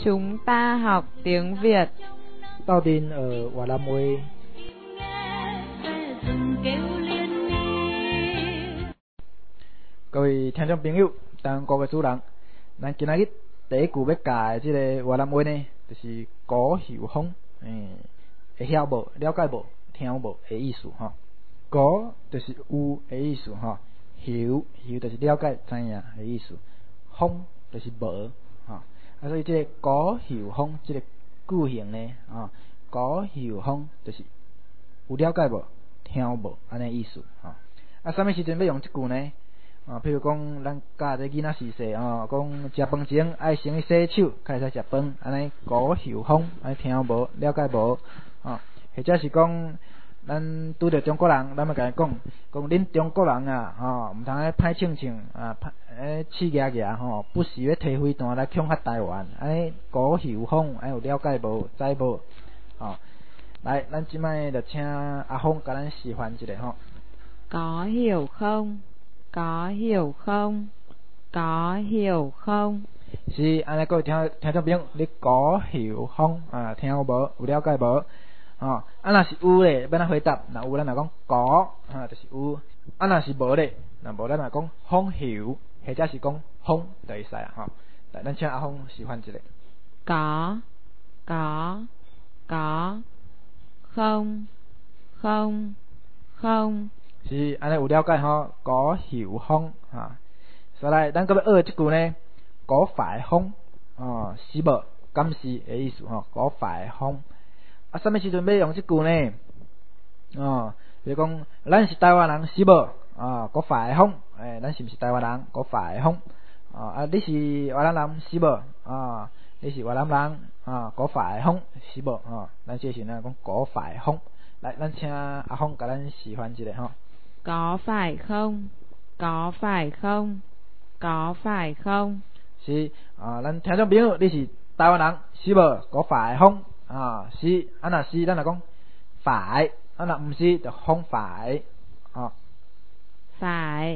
Chúng ta học tiếng Việt. Đầu tiên ở Hòa Lam Uê.各位聽眾朋友，當各位主人，咱今仔日第一句要教即個華南話呢，就是古曉風，會曉無、了解無、聽無的意思吼。古就是有的意思吼，曉就是了解、知影的意思，風就是無吼。所以即個古曉風即個句型呢，古曉風就是有了解無、聽無安尼意思吼。啥物時陣要用即句呢？譬如講，咱教這囡仔時勢講食飯前愛先去洗手，才會使食飯，安尼古曉風，安尼聽無、了解無，或者是講，咱拄着中國人，咱要甲伊講恁中國人啊，毋通咧歹稱稱刺牙牙不時要摕飛彈來恐嚇台灣，安尼古曉風，安有了解無、知無？來，咱即擺就請阿峰甲咱示範一下吼。 Có hiểu không? Có hiểu không? Có hiểu không? 是，安尼各位聽眾朋友，你có hiểu không？聽有無？有了解無？若是有咧，要咱回答。若有，咱就講có，就是有。若是無咧，若無咱就講không hiểu，或者是講không就會使啊。來，咱請阿峰示範一下。 Có, không, không。 是，安尼有了解吼，có hiểu không？再來，咱擱要學即句呢，có phải không？是無？敢是的意思吼，có phải không？啥物時陣要用即句呢？比如講，咱是台灣人是無？có phải không？咱是毋是台灣人？có phải không？你是華南人是無？你是華南人có phải không？是無？咱這時呢講có phải không？來，咱請阿峰甲咱示範一下吼。 Có phải không? Có phải không? Có phải không? 是，咱聽眾朋友，你是台灣人是無？có phải không？是，若是咱就講phải，若毋是就không phải。 Phải,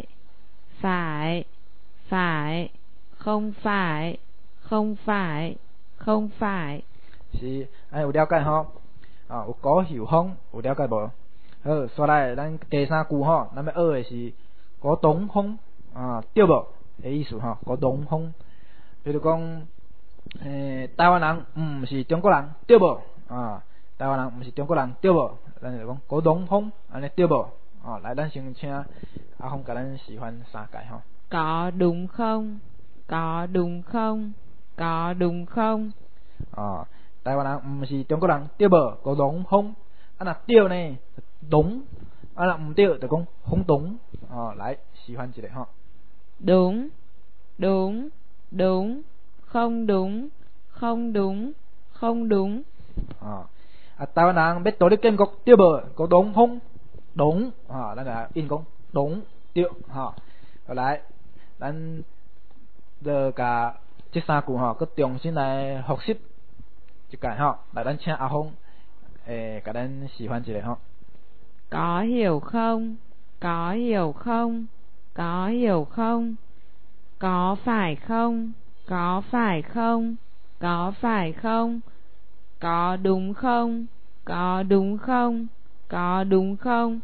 không phải, không phải, không phải。 是，有了解吼，有có hiểu không？有了解無？好，再來，咱第三句吼，咱要學的是có đúng không？對無？的意思吼，có đúng không？比如講，台灣人毋是中國人，對無？台灣人毋是中國人，對無？咱就講có đúng không？安尼對無？來，咱先請阿峰甲咱示範三解吼。 Có đúng không? Có đúng không? Có đúng không? 台灣人毋是中國人，對無？có đúng không？若對呢？đúng，若毋對就講không đúng。來示範一下吼。 Đúng, đúng, đúng, không đúng, không đúng, không đúng。 台灣人要倒立建國，對無？có đúng không？đúng，咱就應講đúng對。來，咱就甲這三句吼，佮重新來複習一解吼。來，咱請阿峰甲咱示範一下吼。 Có hiểu không? Có hiểu không? Có hiểu không? Có phải không? Có phải không? Có phải không? Có đúng không? Có đúng không? Có đúng không?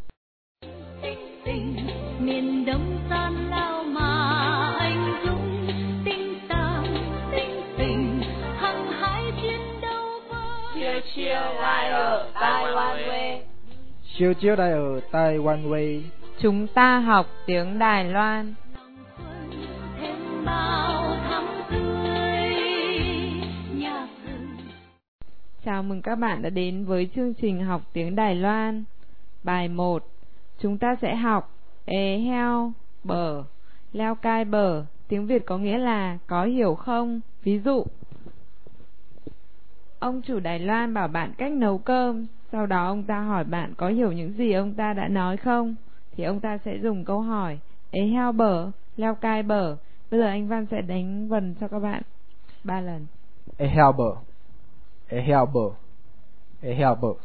Miền Đông San Lao mà anh dũng tinh tàng tình hăng hái chiến đấu với chiều lại ở Taiwan Way. Chiều lại ở Taiwan Way. Chúng ta học tiếng Đài Loan. Chào mừng các bạn đã đến với chương trình học tiếng Đài Loan. Bài 1. Chúng ta sẽ học heo bờ, leo cai bờ. Tiếng Việt có nghĩa là có hiểu không? Ví dụ, ông chủ Đài Loan bảo bạn cách nấu cơm. Sau đó ông ta hỏi bạn có hiểu những gì ông ta đã nói không? Thì ông ta sẽ dùng câu hỏi heo bờ, leo cai bờ. Bây giờ anh Văn sẽ đánh vần cho các bạn 3 lần. Heo bờ, heo bờ, heo bờ.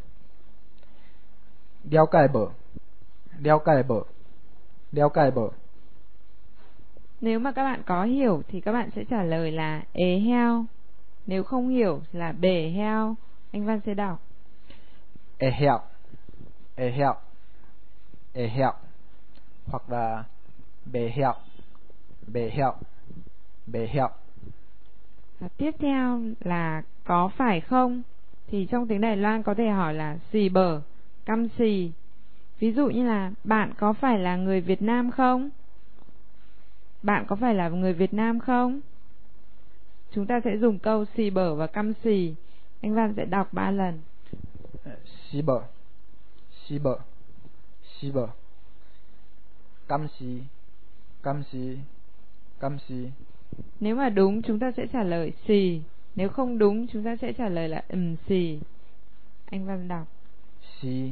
Leo cai bờ, leo cai bờ, leo cai bờ. Nếu mà các bạn có hiểu thì các bạn sẽ trả lời là heo. Nếu không hiểu là bể heo. Anh Văn sẽ đọc. heo, heo, heo, hoặc là bể heo, bể heo, bể heo. Tiếp theo là có phải không? Thì trong tiếng Đài Loan có thể hỏi là xì bở, căm xì. Ví dụ như là bạn có phải là người Việt Nam không? Bạn có phải là người Việt Nam không? Chúng ta sẽ dùng câu xì bở và căm xì. Anh Văn sẽ đọc 3 lần. Xì bở, xì bở, xì bở. Căm xì, căm xì, căm xì. Nếu mà đúng chúng ta sẽ trả lời xì. Nếu không đúng chúng ta sẽ trả lời là xì. Anh Văn đọc. Xì,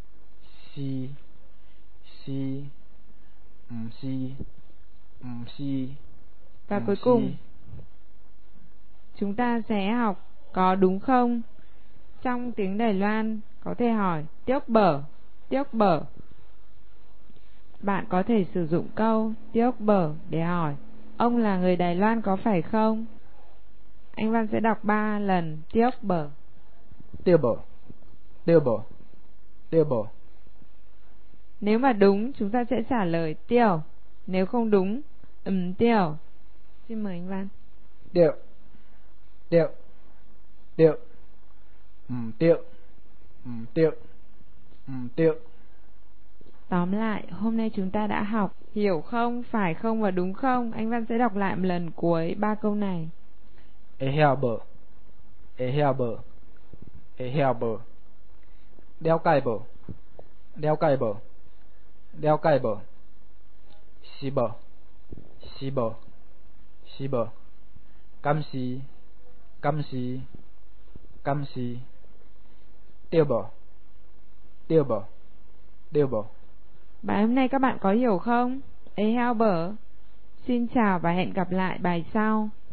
xì, xì, xì, xì. Và cuối cùng chúng ta sẽ học có đúng không? Trong tiếng Đài Loan có thể hỏi tiếc bở, tiếc bở. Bạn có thể sử dụng câu tiếc bở để hỏi ông là người Đài Loan có phải không? Anh Văn sẽ đọc 3 lần tiếc bở. Tiếc bở, tiếc bở, tiếc bở. Nếu mà đúng chúng ta sẽ trả lời tiêu. Nếu không đúng tiêu. Xin mời anh Văn. Tiêu, tiêu, tiêu, tiêu, tiêu, tiêu. Tóm lại, hôm nay chúng ta đã học hiểu không, phải không và đúng không. Anh Văn sẽ đọc lại một lần cuối 3 câu này. heo bờ, heo bờ, heo bờ. Đeo cài bờ, đeo cài bờ, đeo cài bờ. Xì bờ, xì bờ, xì bờ. Căm xì, căm xì, căm xì. Tiêu bờ, tiêu bờ, tiêu bờ. Bài hôm nay các bạn có hiểu không? Heo bở. Xin chào và hẹn gặp lại bài sau.